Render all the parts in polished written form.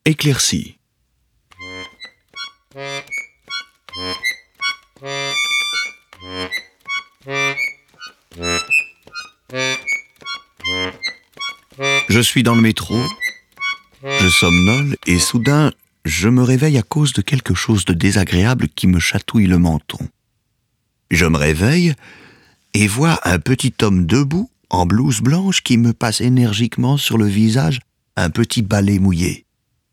Éclaircie. Je suis dans le métro, je somnole et soudain, je me réveille à cause de quelque chose de désagréable qui me chatouille le menton. Je me réveille et vois un petit homme debout, en blouse blanche, qui me passe énergiquement sur le visage un petit balai mouillé.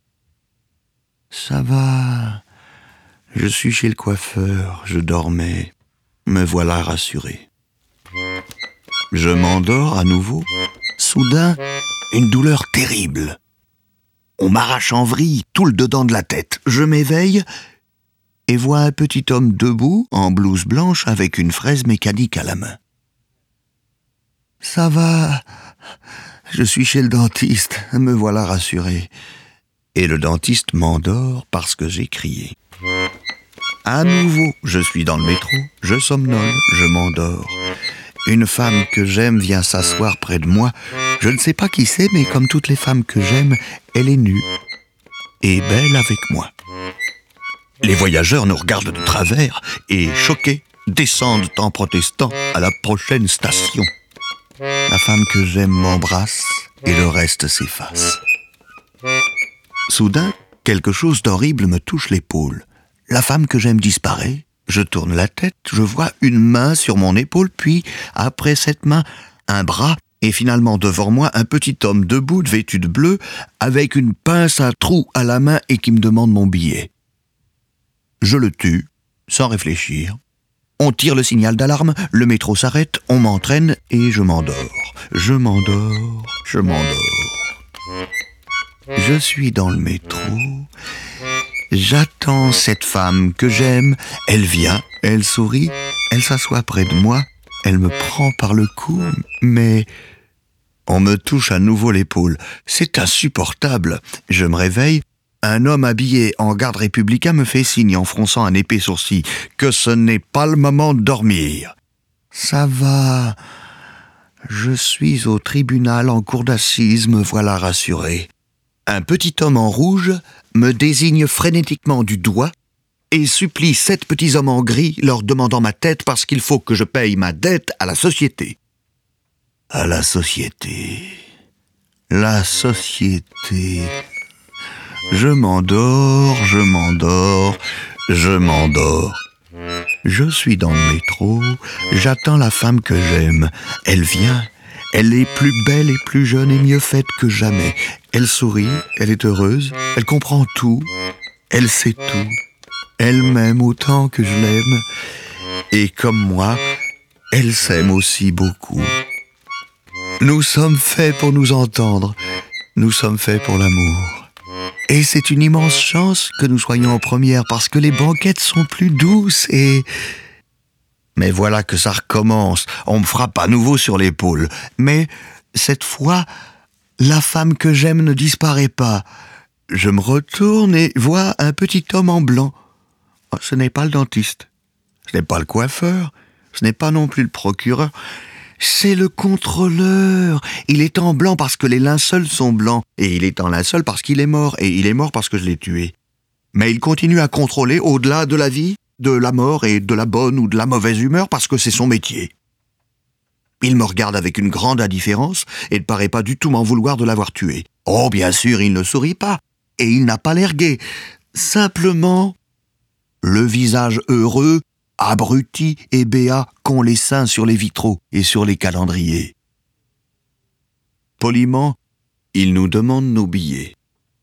Ça va, je suis chez le coiffeur, je dormais, me voilà rassuré. Je m'endors à nouveau, soudain, une douleur terrible. On m'arrache en vrille tout le dedans de la tête. Je m'éveille et vois un petit homme debout, en blouse blanche, avec une fraise mécanique à la main. Ça va, je suis chez le dentiste, me voilà rassuré. Et le dentiste m'endort parce que j'ai crié. À nouveau, je suis dans le métro, je somnole, je m'endors. Une femme que j'aime vient s'asseoir près de moi. Je ne sais pas qui c'est, mais comme toutes les femmes que j'aime, elle est nue et belle avec moi. Les voyageurs nous regardent de travers et, choqués, descendent en protestant à la prochaine station. La femme que j'aime m'embrasse et le reste s'efface. Soudain, quelque chose d'horrible me touche l'épaule. La femme que j'aime disparaît. Je tourne la tête, je vois une main sur mon épaule, puis, après cette main, un bras, et finalement devant moi, un petit homme debout, vêtu de bleu, avec une pince à trous à la main et qui me demande mon billet. Je le tue, sans réfléchir. On tire le signal d'alarme, le métro s'arrête, on m'entraîne et je m'endors. Je m'endors, je m'endors. Je suis dans le métro. J'attends cette femme que j'aime. Elle vient, elle sourit, elle s'assoit près de moi, elle me prend par le cou, mais on me touche à nouveau l'épaule. C'est insupportable. Je me réveille. Un homme habillé en garde républicain me fait signe en fronçant un épais sourcil que ce n'est pas le moment de dormir. Ça va. Je suis au tribunal en cour d'assises, me voilà rassuré. Un petit homme en rouge me désigne frénétiquement du doigt et supplie 7 petits hommes en gris leur demandant ma tête parce qu'il faut que je paye ma dette à la société. À la société. La société. Je m'endors, je m'endors, je m'endors. Je suis dans le métro, j'attends la femme que j'aime. Elle vient, elle est plus belle et plus jeune et mieux faite que jamais. Elle sourit, elle est heureuse, elle comprend tout, elle sait tout. Elle m'aime autant que je l'aime. Et comme moi, elle s'aime aussi beaucoup. Nous sommes faits pour nous entendre, nous sommes faits pour l'amour. Et c'est une immense chance que nous soyons en première parce que les banquettes sont plus douces et... Mais voilà que ça recommence, on me frappe à nouveau sur l'épaule. Mais cette fois, la femme que j'aime ne disparaît pas. Je me retourne et vois un petit homme en blanc. Ce n'est pas le dentiste, ce n'est pas le coiffeur, ce n'est pas non plus le procureur. C'est le contrôleur. Il est en blanc parce que les linceuls sont blancs. Et il est en linceul parce qu'il est mort. Et il est mort parce que je l'ai tué. Mais il continue à contrôler au-delà de la vie, de la mort et de la bonne ou de la mauvaise humeur parce que c'est son métier. Il me regarde avec une grande indifférence et ne paraît pas du tout m'en vouloir de l'avoir tué. Oh, bien sûr, il ne sourit pas. Et il n'a pas l'air gai. Simplement, le visage heureux, abruti et béat qu'ont les saints sur les vitraux et sur les calendriers. Poliment, il nous demande nos billets.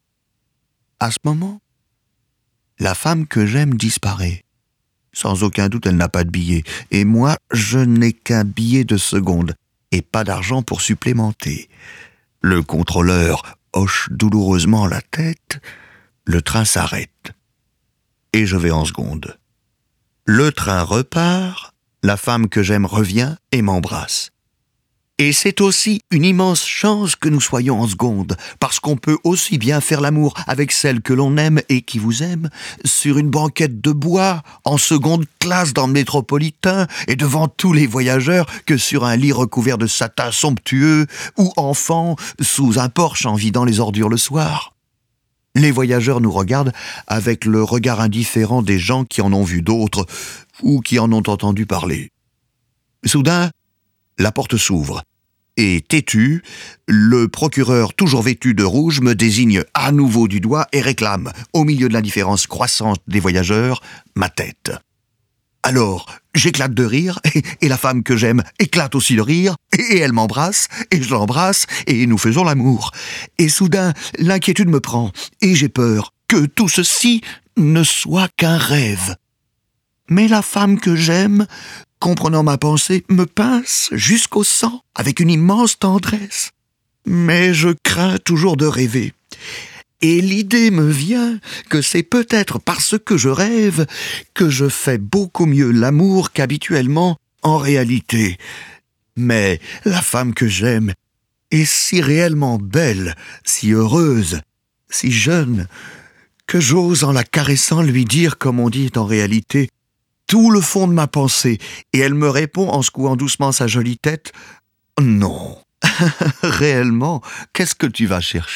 À ce moment, la femme que j'aime disparaît. Sans aucun doute, elle n'a pas de billet. Et moi, je n'ai qu'un billet de seconde et pas d'argent pour supplémenter. Le contrôleur hoche douloureusement la tête. Le train s'arrête. Et je vais en seconde. Le train repart, la femme que j'aime revient et m'embrasse. Et c'est aussi une immense chance que nous soyons en seconde, parce qu'on peut aussi bien faire l'amour avec celle que l'on aime et qui vous aime, sur une banquette de bois, en seconde classe dans le métropolitain, et devant tous les voyageurs, que sur un lit recouvert de satin somptueux, ou enfant, sous un porche en vidant les ordures le soir. Les voyageurs nous regardent avec le regard indifférent des gens qui en ont vu d'autres ou qui en ont entendu parler. Soudain, la porte s'ouvre. Et têtu, le procureur, toujours vêtu de rouge, me désigne à nouveau du doigt et réclame, au milieu de l'indifférence croissante des voyageurs, ma tête. Alors, j'éclate de rire, et la femme que j'aime éclate aussi de rire, et elle m'embrasse, et je l'embrasse, et nous faisons l'amour. Et soudain, l'inquiétude me prend, et j'ai peur que tout ceci ne soit qu'un rêve. Mais la femme que j'aime, comprenant ma pensée, me pince jusqu'au sang avec une immense tendresse. Mais je crains toujours de rêver. Et l'idée me vient que c'est peut-être parce que je rêve que je fais beaucoup mieux l'amour qu'habituellement en réalité. Mais la femme que j'aime est si réellement belle, si heureuse, si jeune, que j'ose en la caressant lui dire, comme on dit en réalité, tout le fond de ma pensée, et elle me répond en secouant doucement sa jolie tête, « Non, réellement, qu'est-ce que tu vas chercher ?»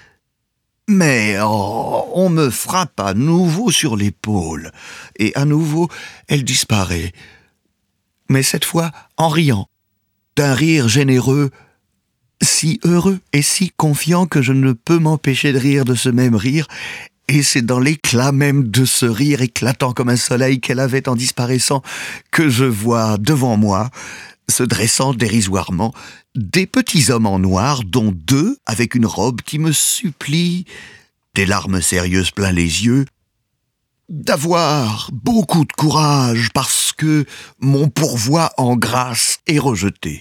Mais on me frappe à nouveau sur l'épaule, et à nouveau elle disparaît. Mais cette fois en riant, d'un rire généreux, si heureux et si confiant que je ne peux m'empêcher de rire de ce même rire, et c'est dans l'éclat même de ce rire éclatant comme un soleil qu'elle avait en disparaissant que je vois devant moi, se dressant dérisoirement, des petits hommes en noir, dont 2 avec une robe qui me supplie, des larmes sérieuses plein les yeux, d'avoir beaucoup de courage parce que mon pourvoi en grâce est rejeté.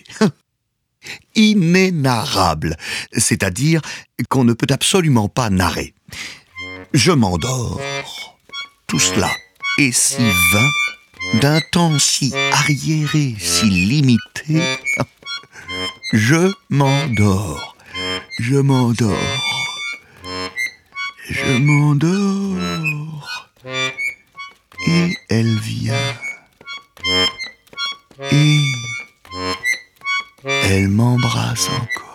Inénarrable, c'est-à-dire qu'on ne peut absolument pas narrer. Je m'endors. Tout cela est si vain, d'un temps si arriéré, si limité. Je m'endors, je m'endors, je m'endors. Et elle vient. Et elle m'embrasse encore.